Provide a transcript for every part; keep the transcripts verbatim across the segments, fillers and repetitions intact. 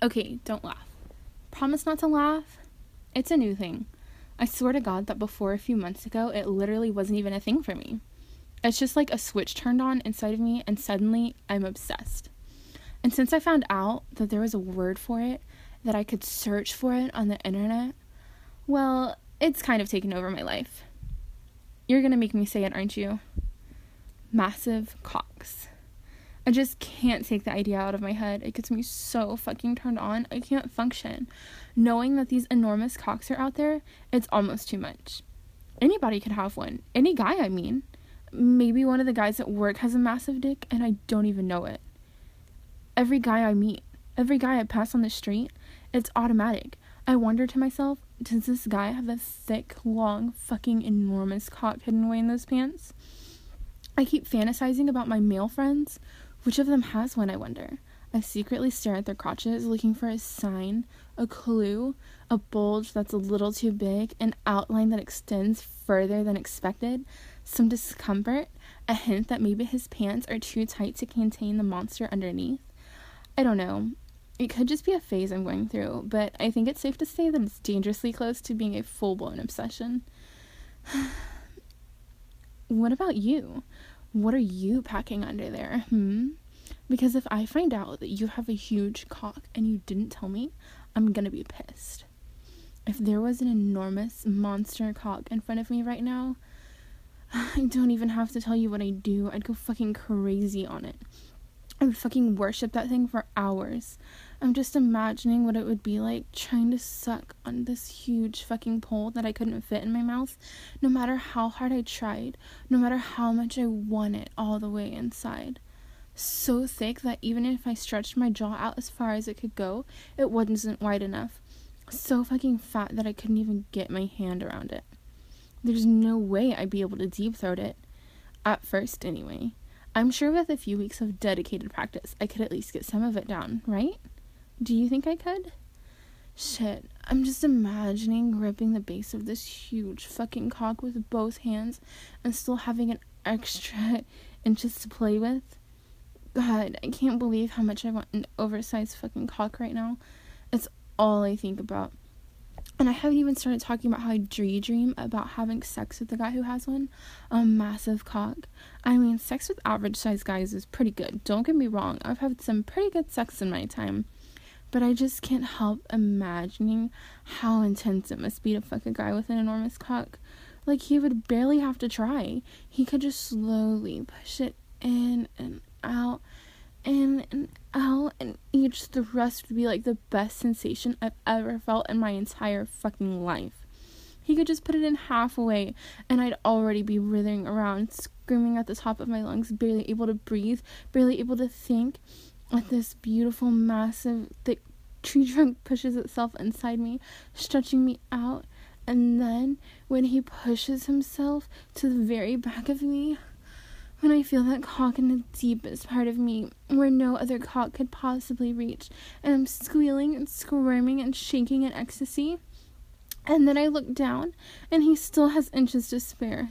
Okay, don't laugh. Promise not to laugh. It's a new thing. I swear to God that before a few months ago, it literally wasn't even a thing for me. It's just like a switch turned on inside of me, and suddenly I'm obsessed. And since I found out that there was a word for it, that I could search for it on the internet, well, it's kind of taken over my life. You're gonna make me say it, aren't you? Massive cocks. I just can't take the idea out of my head. It gets me so fucking turned on. I can't function. Knowing that these enormous cocks are out there, it's almost too much. Anybody could have one. Any guy, I mean. Maybe one of the guys at work has a massive dick and I don't even know it. Every guy I meet, every guy I pass on the street, it's automatic. I wonder to myself, does this guy have a thick, long, fucking enormous cock hidden away in those pants? I keep fantasizing about my male friends. Which of them has one, I wonder? I secretly stare at their crotches, looking for a sign, a clue, a bulge that's a little too big, an outline that extends further than expected, some discomfort, a hint that maybe his pants are too tight to contain the monster underneath. I don't know. It could just be a phase I'm going through, but I think it's safe to say that it's dangerously close to being a full-blown obsession. What about you? What are you packing under there, hmm? Because if I find out that you have a huge cock and you didn't tell me, I'm gonna be pissed. If there was an enormous monster cock in front of me right now, I don't even have to tell you what I do. I'd go fucking crazy on it. I would fucking worship that thing for hours. I'm just imagining what it would be like trying to suck on this huge fucking pole that I couldn't fit in my mouth, no matter how hard I tried, no matter how much I want it all the way inside. So thick that even if I stretched my jaw out as far as it could go, it wasn't wide enough. So fucking fat that I couldn't even get my hand around it. There's no way I'd be able to deep throat it. At first, anyway. I'm sure with a few weeks of dedicated practice, I could at least get some of it down, right? Do you think I could? Shit, I'm just imagining gripping the base of this huge fucking cock with both hands and still having an extra inches to play with. God, I can't believe how much I want an oversized fucking cock right now. It's all I think about. And I haven't even started talking about how I daydream about having sex with the guy who has one. A massive cock. I mean, sex with average sized guys is pretty good. Don't get me wrong. I've had some pretty good sex in my time. But I just can't help imagining how intense it must be to fuck a guy with an enormous cock. Like, he would barely have to try. He could just slowly push it in and out, in and out, and each thrust would be like the best sensation I've ever felt in my entire fucking life. He could just put it in halfway, and I'd already be writhing around, screaming at the top of my lungs, barely able to breathe, barely able to think, as this beautiful, massive, thick tree trunk pushes itself inside me, stretching me out, and then, when he pushes himself to the very back of me, when I feel that cock in the deepest part of me, where no other cock could possibly reach, and I'm squealing and squirming and shaking in ecstasy, and then I look down, and he still has inches to spare.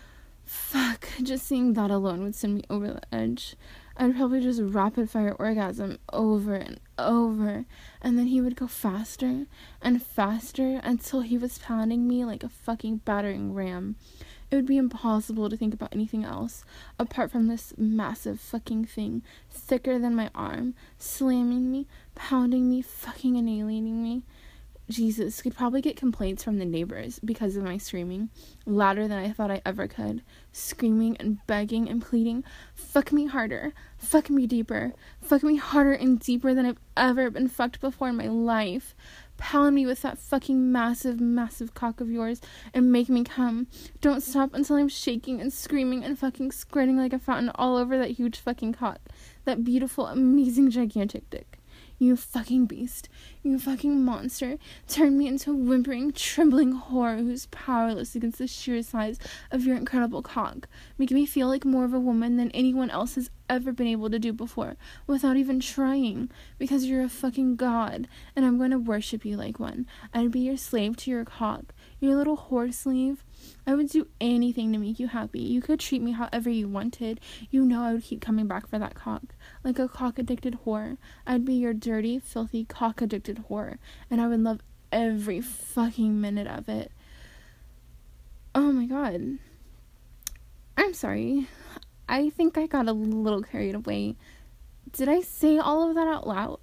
Fuck, just seeing that alone would send me over the edge. I'd probably just rapid fire orgasm over and over, and then he would go faster and faster until he was pounding me like a fucking battering ram. It would be impossible to think about anything else apart from this massive fucking thing, thicker than my arm, slamming me, pounding me, fucking annihilating me. Jesus, could probably get complaints from the neighbors because of my screaming, louder than I thought I ever could, screaming and begging and pleading, fuck me harder, fuck me deeper, fuck me harder and deeper than I've ever been fucked before in my life, pound me with that fucking massive, massive cock of yours, and make me come, don't stop until I'm shaking and screaming and fucking squirting like a fountain all over that huge fucking cock, that beautiful, amazing, gigantic dick. You fucking beast. You fucking monster. Turn me into a whimpering, trembling horror who's powerless against the sheer size of your incredible cock. Make me feel like more of a woman than anyone else has ever been able to do before without even trying, because you're a fucking god, and I'm going to worship you like one. I'd be your slave to your cock, your little whore slave. I would do anything to make you happy. You could treat me however you wanted. You know I would keep coming back for that cock, like a cock-addicted whore. I'd be your dirty, filthy, cock-addicted whore, and I would love every fucking minute of it. Oh my god. I'm sorry. I think I got a little carried away. Did I say all of that out loud?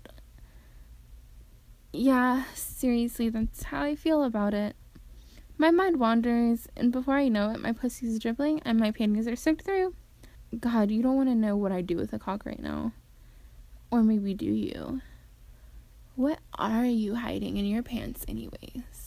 Yeah, seriously, that's how I feel about it. My mind wanders, and before I know it, my pussy's dribbling and my panties are soaked through. God, you don't want to know what I do with a cock right now. Or maybe do you? What are you hiding in your pants anyways?